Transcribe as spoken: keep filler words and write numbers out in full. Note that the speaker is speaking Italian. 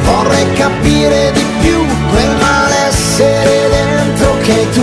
Vorrei capire di più quel malessere dentro che tu